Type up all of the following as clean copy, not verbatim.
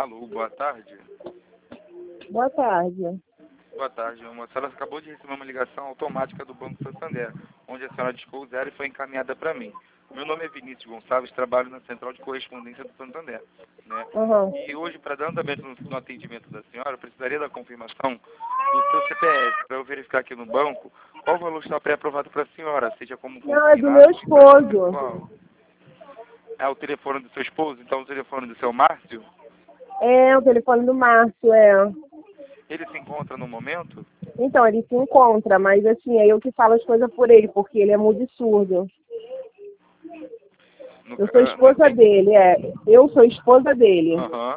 Alô, boa tarde. Boa tarde. Boa tarde. A senhora acabou de receber uma ligação automática do Banco Santander, onde a senhora discou o zero e foi encaminhada para mim. Meu nome é Vinícius Gonçalves, trabalho na Central de Correspondência do Santander. Né? Uhum. E hoje, para dar andamento no atendimento da senhora, eu precisaria da confirmação do seu CPF, para eu verificar aqui no banco qual valor está pré-aprovado para a senhora, seja como Não, é do consignado meu ou empréstimo esposo. pessoal. É o telefone do seu esposo, então o telefone do seu Márcio? É, o telefone do Márcio, é. Ele se encontra no momento? Então, ele se encontra, mas assim, é eu que falo as coisas por ele, porque ele é mudo e surdo. Eu sou Não esposa entendi. dele, é. Eu sou esposa dele. Aham.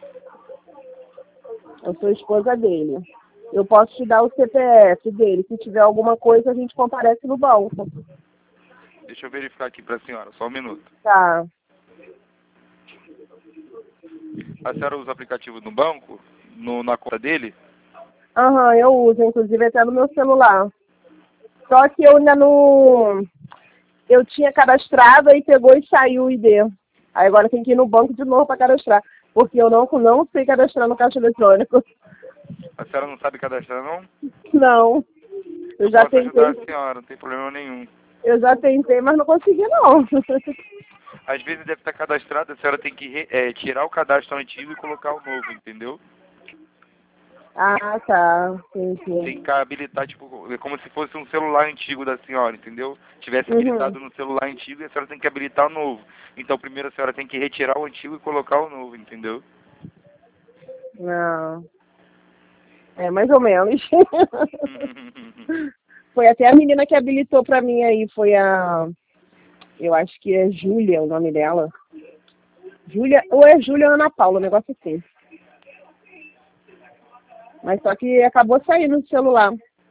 Eu sou esposa dele. Eu posso te dar o CPF dele. Se tiver alguma coisa, a gente comparece no banco. Deixa eu verificar aqui para a senhora, só um minuto. Tá. A senhora usa o aplicativo no banco? Na conta dele? Aham, eu uso, inclusive até no meu celular. Só que eu ainda não... Eu tinha cadastrado, aí pegou e saiu o ID. Aí agora tem que ir no banco de novo para cadastrar. Porque eu não sei cadastrar no caixa eletrônico. A senhora não sabe cadastrar, não? Não. Eu Eu já posso ajudar a tentei. senhora, não tem problema nenhum. Eu já tentei, mas não consegui não. Às vezes deve estar cadastrado, a senhora tem que tirar o cadastro antigo e colocar o novo, entendeu? Ah, tá. Tem Entendi. que habilitar, tipo, é como se fosse um celular antigo da senhora, entendeu? Tivesse Uhum. habilitado no celular antigo e a senhora tem que habilitar o novo. Então primeiro a senhora tem que retirar o antigo e colocar o novo, entendeu? Não. É, mais ou menos. Foi até a menina que habilitou pra mim aí, foi a... Eu acho que é Júlia o nome dela. Júlia, ou é Júlia ou Ana Paula, um negócio assim. Mas só que acabou saindo do celular.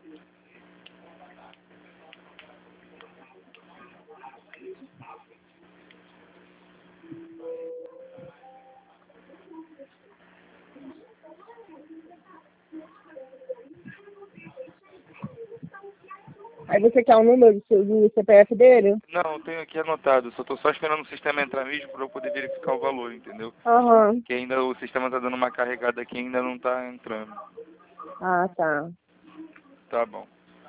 Aí você quer o número do CPF dele? Não, tenho aqui anotado, só estou só esperando o sistema entrar mesmo para eu poder verificar o valor, entendeu? Aham. Que ainda o sistema está dando uma carregada aqui e ainda não está entrando. Ah, tá. Tá bom.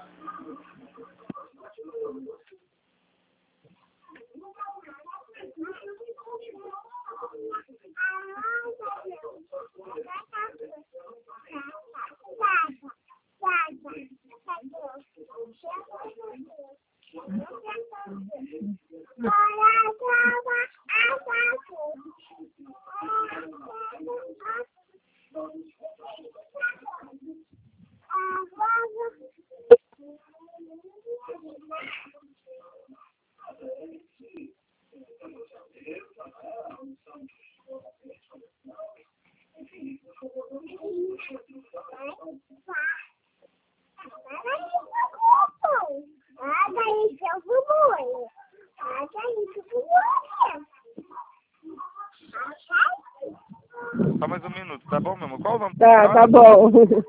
Só mais um minuto, tá bom, meu amor? Qual o nome da Tá senhora? bom.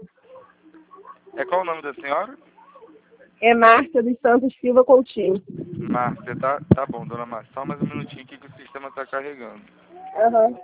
É qual o nome da senhora? É Márcia dos Santos Silva Coutinho. Márcia, tá bom, dona Márcia. Só mais um minutinho aqui que o sistema está carregando. Aham.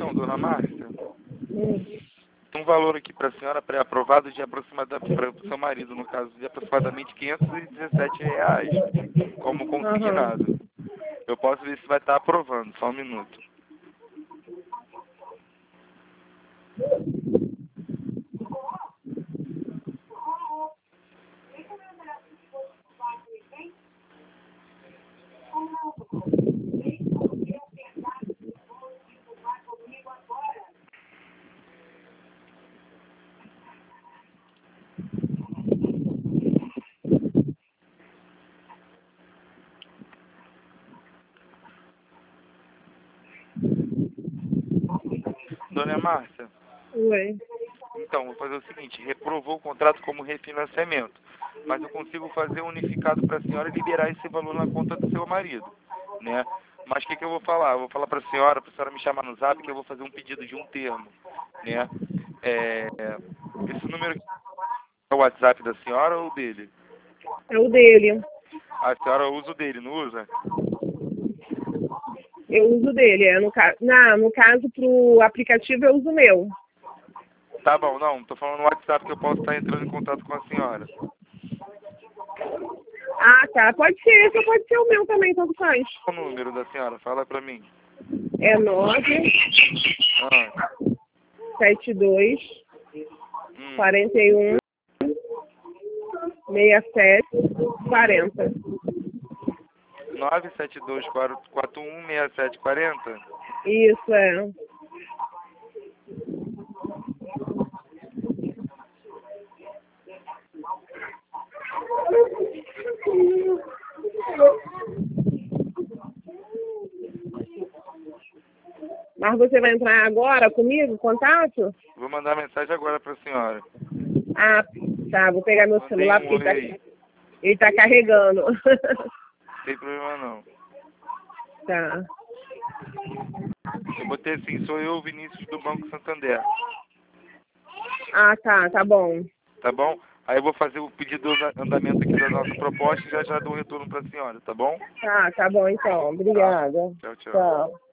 Então, dona Márcia, Hum. um valor aqui para a senhora pré-aprovado de aproximadamente, para o seu marido, no caso, de aproximadamente R$ 517, como consignado. Eu posso ver se vai estar aprovando, só um minuto. Dona Márcia, Oi. então, vou fazer o seguinte, reprovou o contrato como refinanciamento, mas eu consigo fazer unificado para a senhora e liberar esse valor na conta do seu marido, né? Mas o que eu vou falar? Eu vou falar para a senhora me chamar no zap que eu vou fazer um pedido de um termo, né? Esse número é o WhatsApp da senhora ou dele? É o dele. A senhora usa o dele, não usa? Eu uso o dele. No caso, pro aplicativo, eu uso o meu. Tá bom, não, tô falando no WhatsApp que eu posso estar entrando em contato com a senhora. Ah, tá. Pode ser esse ou pode ser o meu também, tanto faz. Qual o número da senhora? Fala pra mim. É 9 Ah, 72 41 67 40. 972416740? Isso, é. Mas você vai entrar agora comigo, contato? Vou mandar mensagem agora pra senhora. Ah, tá. Vou pegar meu Mandei celular um porque oi aí. ele tá carregando. Não tem problema não. Tá. Eu botei assim, sou eu, Vinícius do Banco Santander. Ah, tá. Tá bom. Tá bom? Aí eu vou fazer o pedido de andamento aqui da nossa proposta e já dou um retorno pra senhora, tá bom? Tá bom então. Obrigada. Tchau, tchau. Tchau.